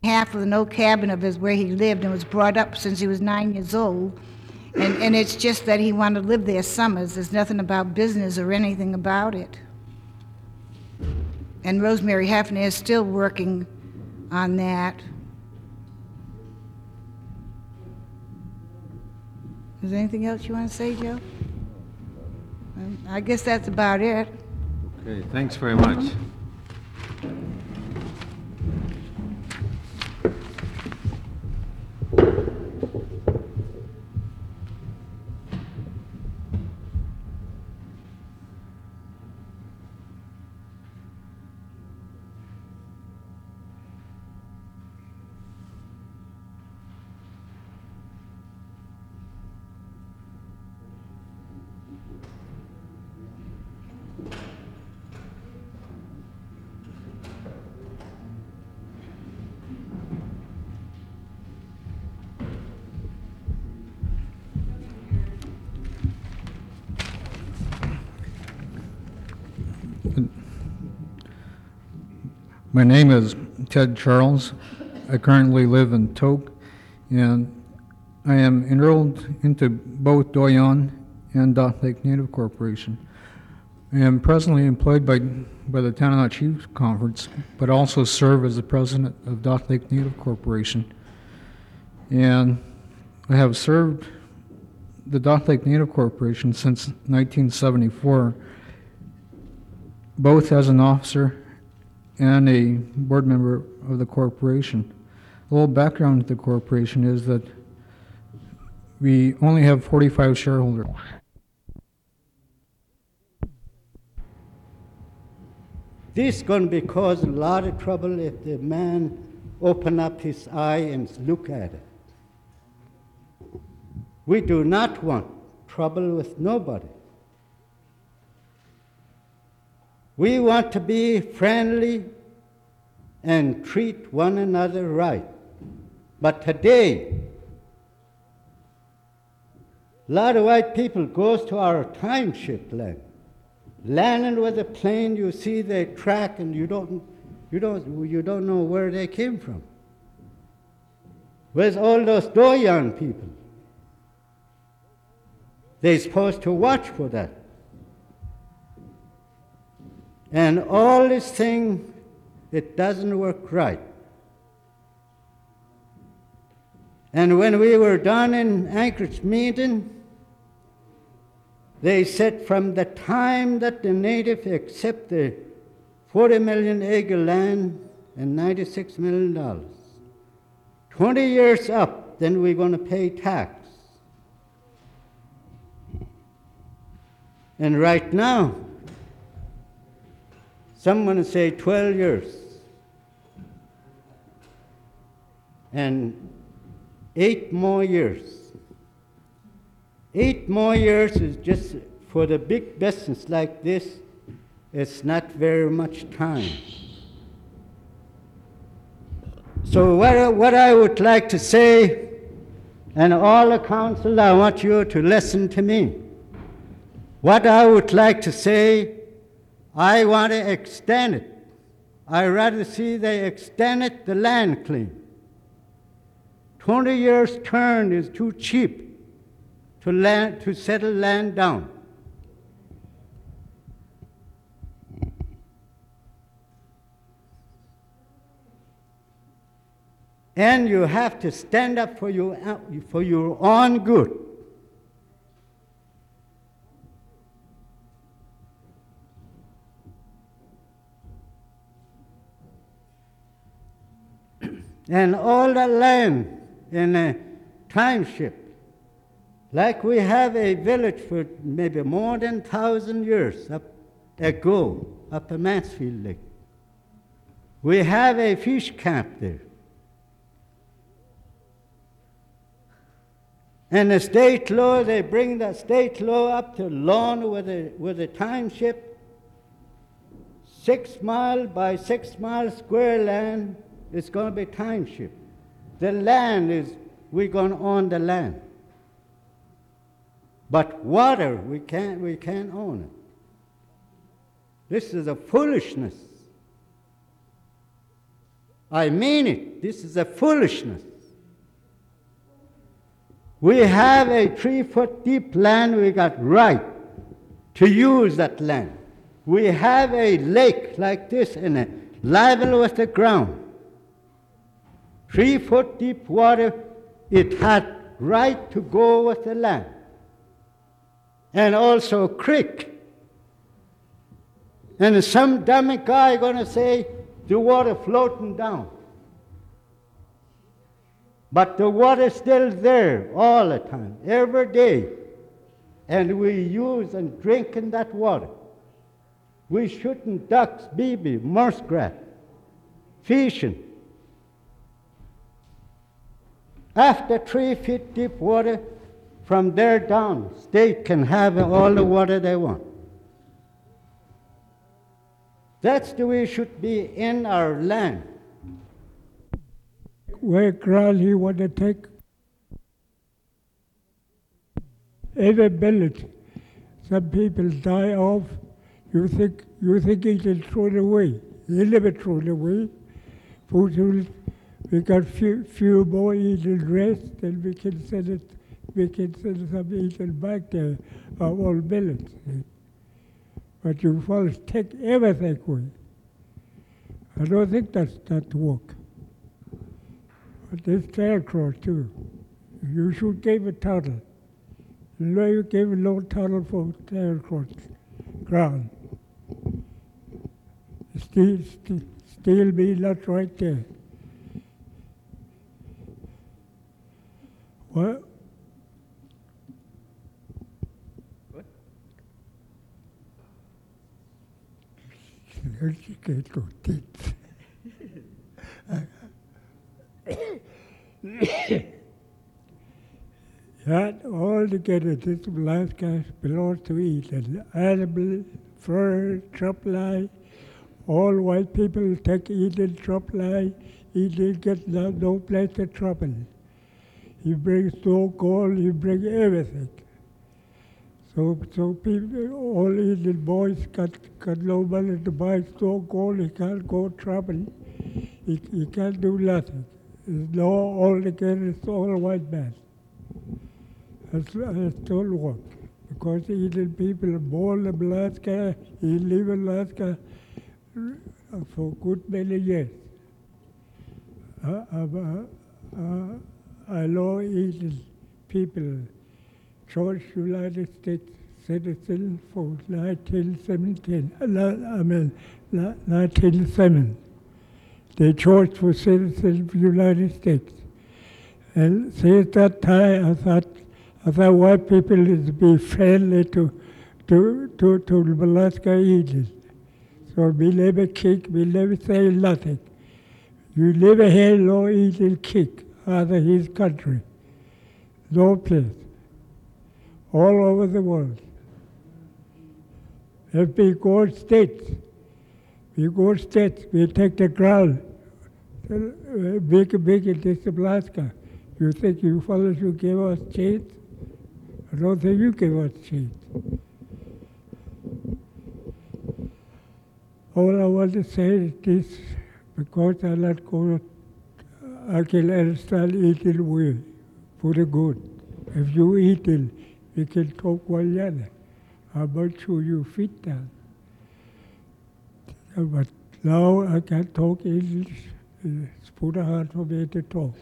half of an old cabin of his where he lived and was brought up since he was 9 years old. And it's just that he wanted to live there summers. There's nothing about business or anything about it. And Rosemary Hefner is still working on that. Is there anything else you want to say, Joe? I guess that's about it. Okay, thanks very much. My name is Ted Charles. I currently live in Tok, and I am enrolled into both Doyon and Dot Lake Native Corporation. I am presently employed by the Tanana Chiefs Conference, but also serve as the president of Dot Lake Native Corporation. And I have served the Dot Lake Native Corporation since 1974, both as an officer and a board member of the corporation. A little background to the corporation is that we only have 45 shareholders. This is going to cause a lot of trouble if the man open up his eye and look at it. We do not want trouble with nobody. We want to be friendly and treat one another right. But today, a lot of white people goes to our timeship land. Landing with a plane, you see they track and you don't know where they came from. Where's all those Doyon people? They're supposed to watch for that. And all this thing, it doesn't work right. And when we were done in Anchorage meeting, they said from the time that the native accept the 40 million acre land and $96 million, 20 years up, then we're going to pay tax. And right now, someone will say 12 years. And 8 more years. 8 more years is just, for the big business like this, it's not very much time. So what I would like to say, and all the council, I want you to listen to me. What I would like to say, I want to extend it. I rather see they extend it, the land claim. 20 years term is too cheap to settle land down. And you have to stand up for your own good. And all the land in a timeship, like we have a village for maybe more than 1,000 years ago up at Mansfield Lake. We have a fish camp there. And the state law, they bring the state law up to lawn with a timeship, 6 mile by 6 mile square land. It's going to be timeship. The land is, we're going to own the land. But water, we can't own it. This is a foolishness. I mean it. This is a foolishness. We have a 3-foot deep land we got right to use that land. We have a lake like this in a level with the ground. 3-foot deep water, it had right to go with the land. And also a creek. And some dummy guy gonna say the water floating down. But the water's still there all the time, every day. And we use and drink in that water. We shooting ducks, BB, muskrat, fishing. After 3 feet deep water, from there down, state can have all the water they want. That's the way it should be in our land. Where ground he want to take every village. Some people die off. You think he can throw it away. He never throw it away. We got few more eating rest, and we can send some eating back there, our old village. But you fellas take everything away. I don't think that's not work. But this Cross too. You should give a tunnel. You know you gave a long tunnel for Cross ground. Still be not right there. What? You can't go teeth. That all together, this Alaska belongs to Eden. Animal, fur, supply, all white people take Eden supply. Eden get no place to trouble. He brings no gold, he brings everything. So people, all Indian boys got no money to buy store gold, he can't go trouble. He can't do nothing. It's no all together, it's all white man. That's all work. Because the Indian people are born in Alaska, he live in Alaska for a good many years. I know Indian people, George United States citizen for 1907. They chose for citizens of the United States. And since that time, I thought white people is be friendly to Alaska Indians. So we never kick, we never say nothing. You never hear no Indian kick out of his country. No place. All over the world. If we go states, we take the ground, big in this Alaska. You think you fellows will give us chance? I don't think you give us chance. All I want to say is this, because I can understand eating well, for the good. If you eat it, we can talk one another. How much should you fit that? But now I can talk English. It's put hard for me to talk.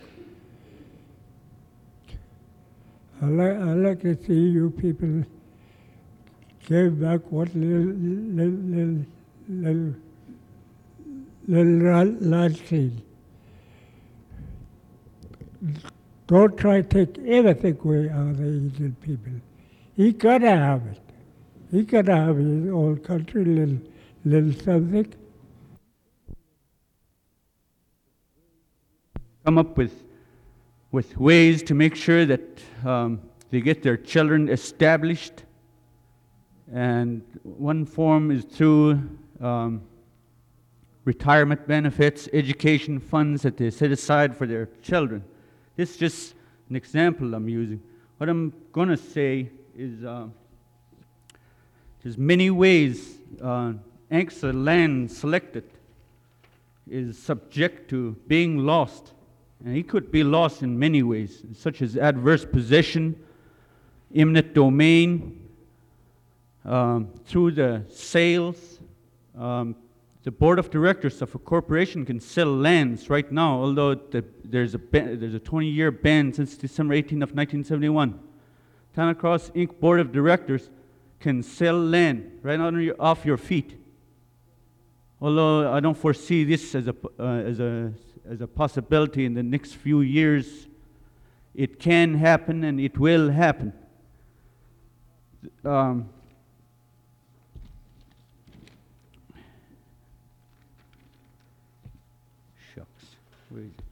I like to see you people give back what little land clean. Don't try to take everything away out of the Indian people. He gotta have it. He gotta have his own country, little something. Come up with ways to make sure that they get their children established. And one form is through retirement benefits, education funds that they set aside for their children. This is just an example I'm using. What I'm going to say is there's many ways ANCSA land selected is subject to being lost. And he could be lost in many ways, such as adverse possession, eminent domain, through the sales. The board of directors of a corporation can sell lands right now, although there's a 20-year ban since December 18 of 1971. Tanacross Inc. Board of Directors can sell land right off your feet. Although I don't foresee this as a possibility in the next few years, it can happen and it will happen. Shucks, where is it?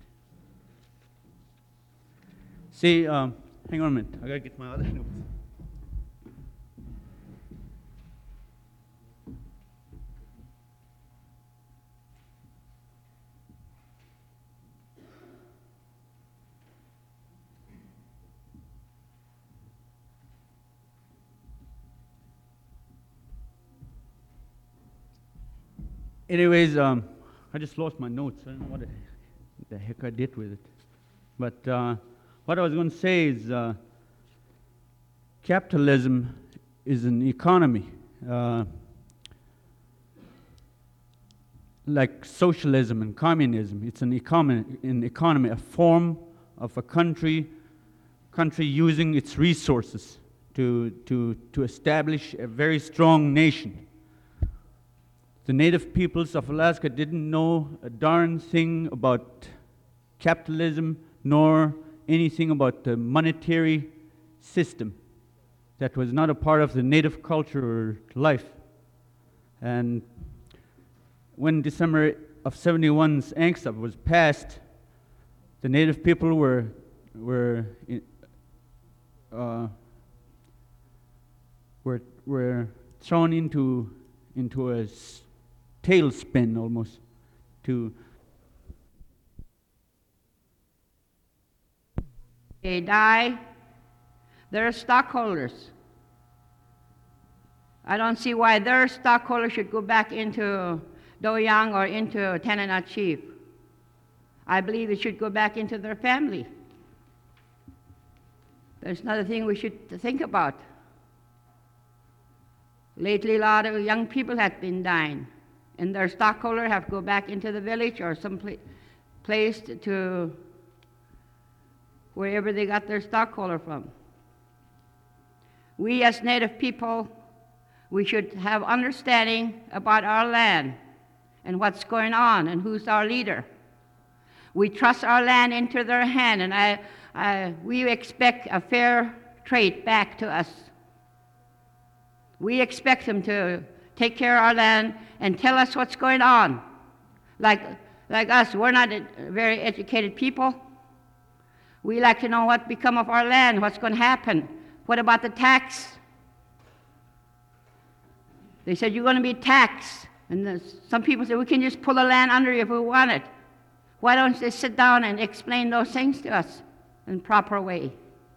See, hang on a minute. I gotta get my other notes. Anyways, I just lost my notes. I don't know what the heck I did with it. But what I was going to say is capitalism is an economy. Like socialism and communism, it's an economy, a form of a country using its resources to establish a very strong nation. The native peoples of Alaska didn't know a darn thing about capitalism nor anything about the monetary system. That was not a part of the native culture or life. And when December of 71's ANCSA was passed, the native people were thrown into a tailspin almost. They die, they're stockholders. I don't see why their stockholders should go back into Do Young or into Tanana Chief. I believe it should go back into their family. There's another thing we should think about. Lately, a lot of young people have been dying, and their stockholder have to go back into the village or some place to wherever they got their stockholder from. We as Native people, we should have understanding about our land and what's going on and who's our leader. We trust our land into their hand, and we expect a fair trade back to us. We expect them to take care of our land and tell us what's going on. Like us, we're not very educated people. We like to know what become of our land, what's going to happen. What about the tax? They said you're going to be taxed. And some people say we can just pull the land under you if we want it. Why don't they sit down and explain those things to us in a proper way?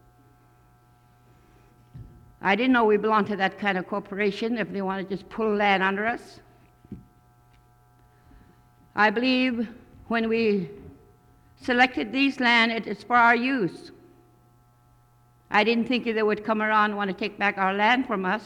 I didn't know we belonged to that kind of corporation if they want to just pull land under us. I believe when we selected these land, it is for our use. I didn't think they would come around and want to take back our land from us.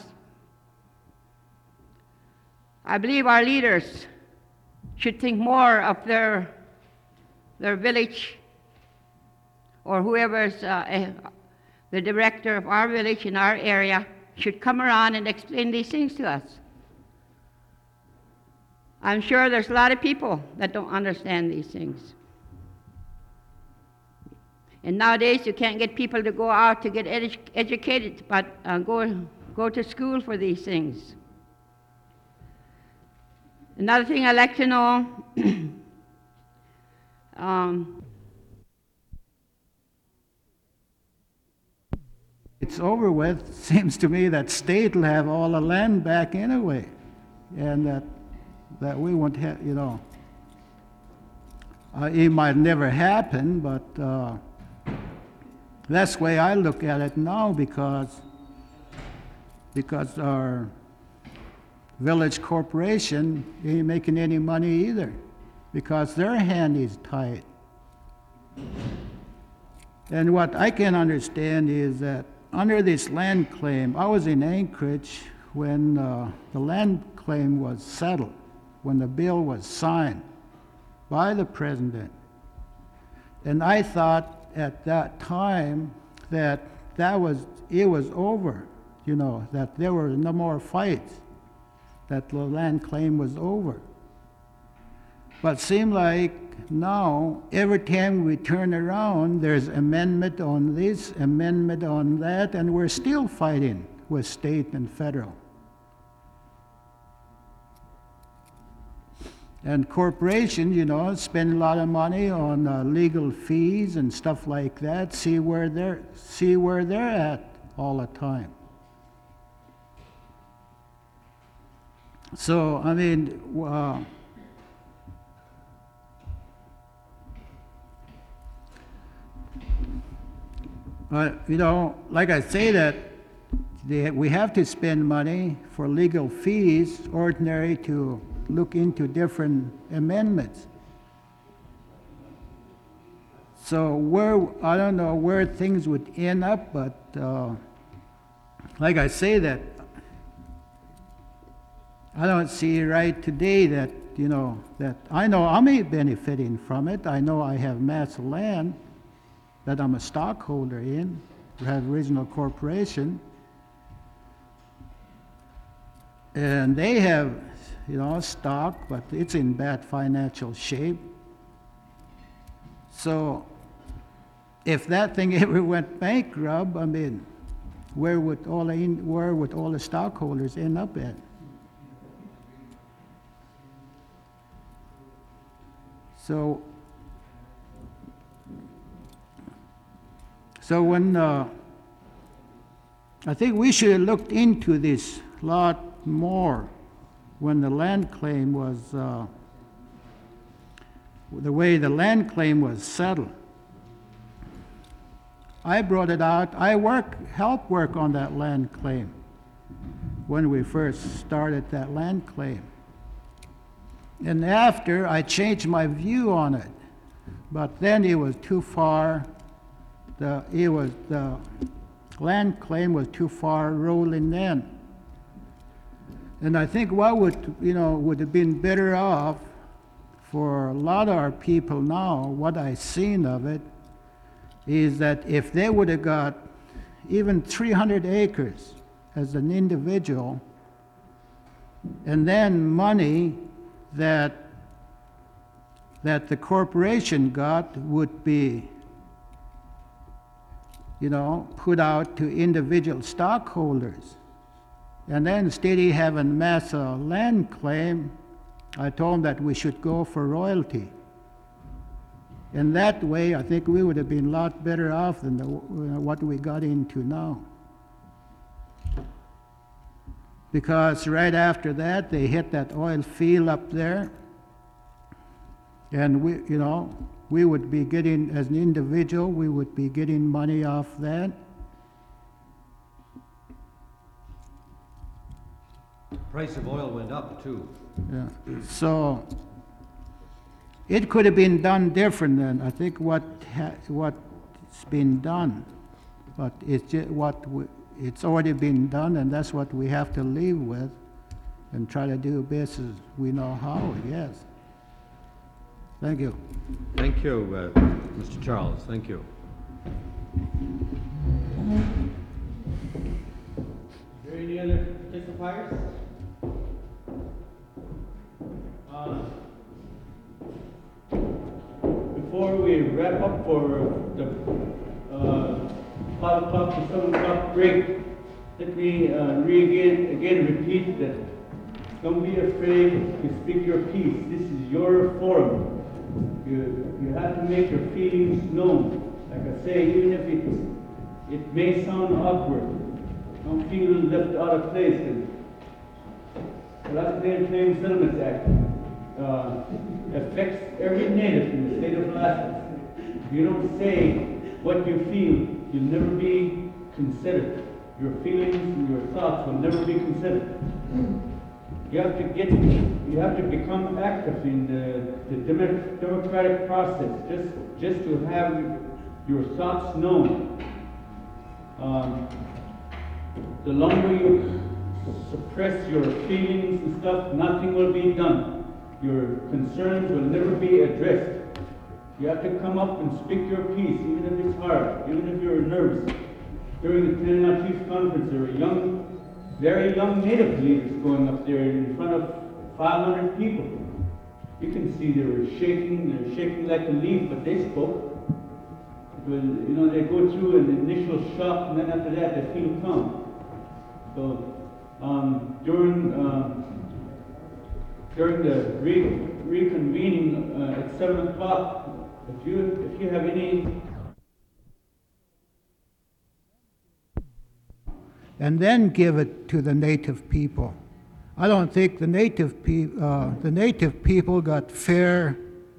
I believe our leaders should think more of their village, or whoever's the director of our village in our area should come around and explain these things to us. I'm sure there's a lot of people that don't understand these things. And nowadays you can't get people to go out to get educated, but go to school for these things. Another thing I'd like to know, it's over with. Seems to me that state will have all the land back anyway, and that we won't have, you know. It might never happen, but that's the way I look at it now, because our village corporation ain't making any money either. because their hand is tied. And what I can understand is that under this land claim, I was in Anchorage when the land claim was settled, when the bill was signed by the president. And I thought at that time that it was over, you know, that there were no more fights, that the land claim was over. But seemed like now, every time we turn around, there's amendment on this, amendment on that, and we're still fighting with state and federal. And corporations, you know, spend a lot of money on legal fees and stuff like that. See where they're at all the time. So I mean, you know, like I say that we have to spend money for legal fees, ordinary to look into different amendments. So I don't know where things would end up, but like I say that, I don't see right today that, you know, that I know I'm benefiting from it. I know I have massive land that I'm a stockholder in, we have Regional Corporation, and they have, you know, stock, but it's in bad financial shape. So if that thing ever went bankrupt, I mean, where would all the stockholders end up at? So when I think we should have looked into this a lot more when the land claim was, the way the land claim was settled. I brought it out. I helped work on that land claim when we first started that land claim. And after, I changed my view on it. But then it was too far. The land claim was too far rolling then. And I think what would have been better off for a lot of our people now, what I've seen of it, is that if they would have got even 300 acres as an individual, and then money that the corporation got would be, you know, put out to individual stockholders. And then instead of having massive land claim, I told them that we should go for royalty. And that way, I think we would have been a lot better off than what we got into now. Because right after that, they hit that oil field up there. And we would be getting, as an individual, we would be getting money off that. Price of oil went up too. Yeah. So it could have been done different than I think what's been done, but it's just it's already been done, and that's what we have to live with, and try to do best as we know how. Yes. Thank you. Thank you, Mr. Charles. Thank you. Are there any other testifiers? Before we wrap up for the 5 o'clock to 7 o'clock break, let me again repeat that don't be afraid to speak your piece. This is your forum. You have to make your feelings known. Like I say, even if it may sound awkward, don't feel left out of place. And the Alaska Claims Settlements Act affects every native in the state of Alaska. If you don't say what you feel, you'll never be considered. Your feelings and your thoughts will never be considered. You have to become active in the democratic process, just to have your thoughts known. The longer you suppress your feelings and stuff, nothing will be done. Your concerns will never be addressed. You have to come up and speak your piece, even if it's hard, even if you're nervous. During the Tanana Chiefs Conference, there were very young Native leaders going up there in front of 500 people. You can see they were shaking like a leaf, but they spoke. It was, they go through an initial shock, and then after that they feel calm. So during the reconvening at 7 o'clock, if you have any. And then give it to the native people. I don't think the native people got fair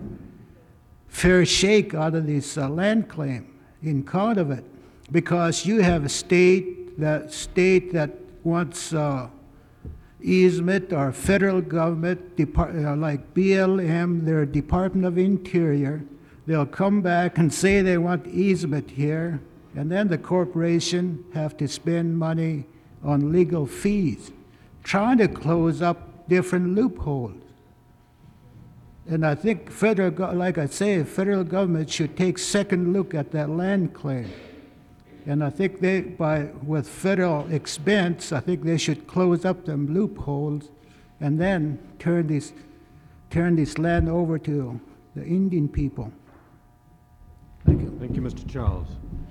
shake out of this land claim in count of it, because you have a state that wants easement, or federal government, like BLM, their Department of Interior, they'll come back and say they want easement here, and then the corporation have to spend money on legal fees, trying to close up different loopholes. And I think federal government should take second look at that land claim. And I think with federal expense, I think they should close up them loopholes and then turn this land over to the Indian people. Thank you. Thank you, Mr. Charles.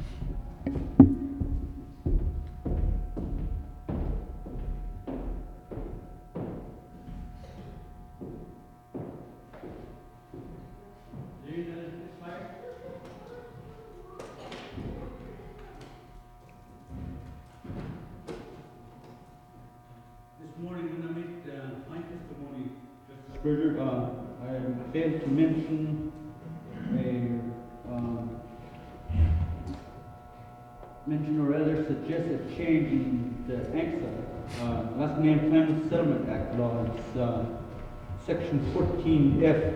This morning when I made my testimony, Justice Berger, I failed to mention or rather suggest a change in the ANCSA, Last Name Claimant Settlement Act law. It's Section 14F.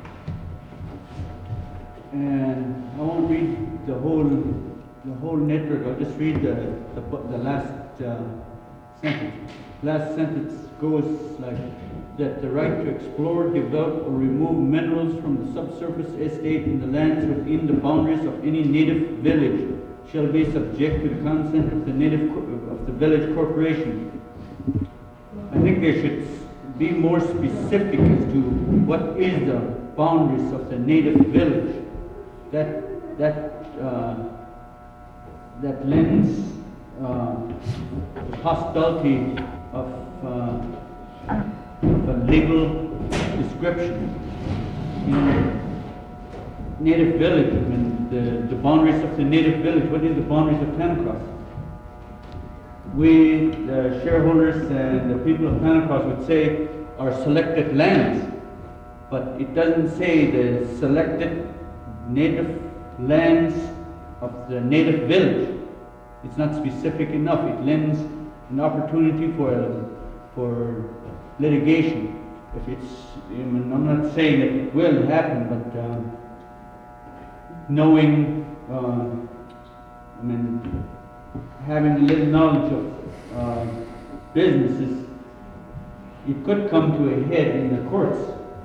And I won't read the whole network. I'll just read the last sentence. Last sentence goes like that: the right to explore, develop, or remove minerals from the subsurface estate in the lands within the boundaries of any native village shall be subject to the consent of the village corporation. I think they should be more specific as to what is the boundaries of the native village. That lends the possibility of a legal description. Native village, I mean, the boundaries of the native village. What is the boundaries of Tanacross? We, the shareholders and the people of Tanacross, would say are selected lands, but it doesn't say the selected native lands of the native village. It's not specific enough. It lends an opportunity for litigation. If it's, I'm not saying that it will happen, but knowing, having a little knowledge of businesses, it could come to a head in the courts.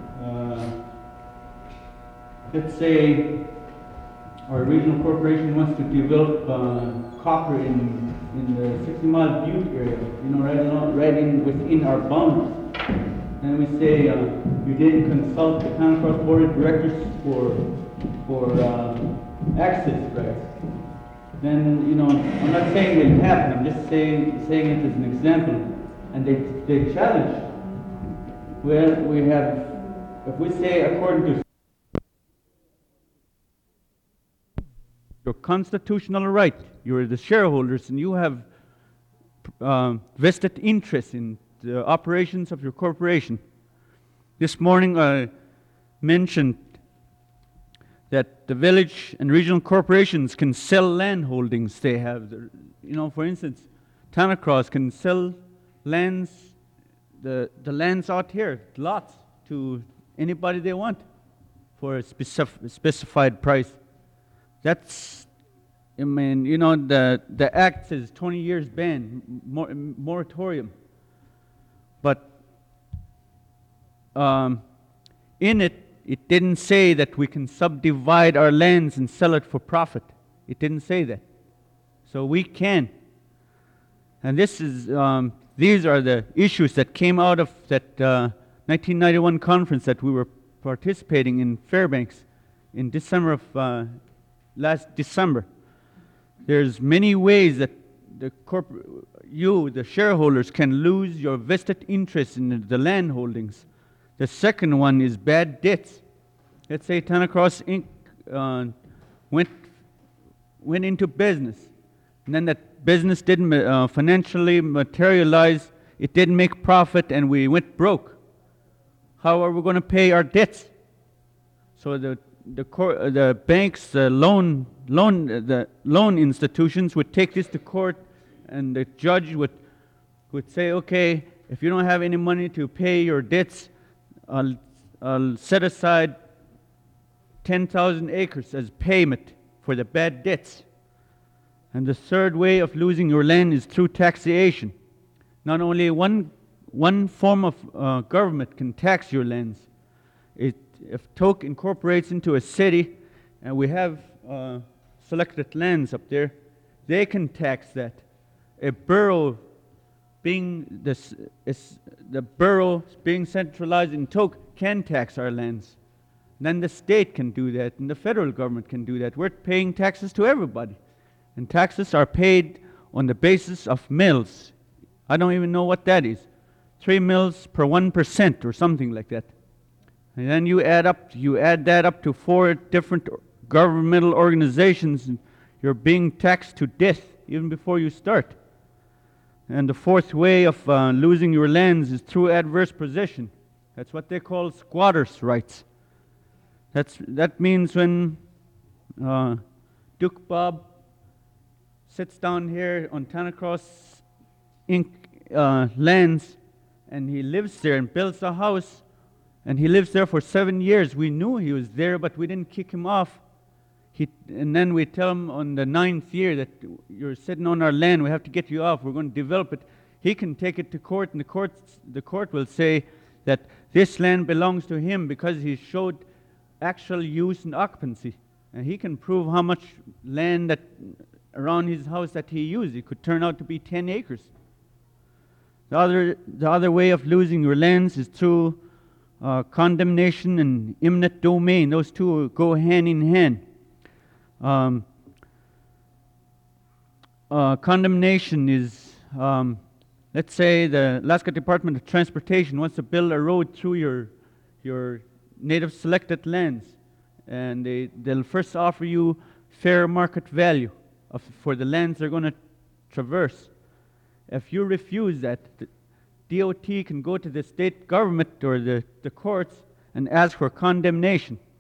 Let's say our regional corporation wants to develop copper in the 60 Mile Butte area, within our boundaries. And we say you didn't consult the Tanacross Board of Directors for access rights. Then, I'm not saying it happened, I'm just saying it as an example. And they challenge. Well, if we say according to your constitutional right, you're the shareholders and you have vested interest in the operations of your corporation. This morning I mentioned that the village and regional corporations can sell land holdings they have. For instance, Tanacross can sell lands the land's out here, lots, to anybody they want for a specified price. That's, I mean, you know, the act says 20 years ban, moratorium. But in it, it didn't say that we can subdivide our lands and sell it for profit. It didn't say that. So we can. And this is, these are the issues that came out of that 1991 conference that we were participating in Fairbanks in December of last December. There's many ways that the shareholders, can lose your vested interest in the land holdings. The second one is bad debts. Let's say Tanacross Inc. went into business, and then that business didn't financially materialize, it didn't make profit, and we went broke. How are we going to pay our debts? So the banks, the loan institutions would take this to court, and the judge would say, okay, if you don't have any money to pay your debts, I'll set aside 10,000 acres as payment for the bad debts. And the third way of losing your land is through taxation. Not only one form of government can tax your lands. If Tok incorporates into a city, and we have selected lands up there, they can tax that. A borough being the borough being centralized in Tok can tax our lands. Then the state can do that, and the federal government can do that. We're paying taxes to everybody. And taxes are paid on the basis of mills. I don't even know what that is. 3 mills per 1% or something like that. And then you add that up to 4 different governmental organizations, and you're being taxed to death even before you start. And the fourth way of losing your lands is through adverse possession. That's what they call squatters' rights. That means when Duke Bob sits down here on Tanacross Inc. Lands, and he lives there and builds a house, and he lives there for 7 years. We knew he was there, but we didn't kick him off. And then we tell him on the 9th year that you're sitting on our land, we have to get you off, we're going to develop it. He can take it to court, and the court will say that this land belongs to him because he showed actual use and occupancy. And he can prove how much land that around his house that he used. It could turn out to be 10 acres. The other way of losing your lands is through condemnation and eminent domain. Those two go hand in hand. Condemnation is, let's say the Alaska Department of Transportation wants to build a road through your native selected lands, and they'll first offer you fair market value for the lands they're going to traverse. If you refuse that, the DOT can go to the state government or the courts and ask for condemnation.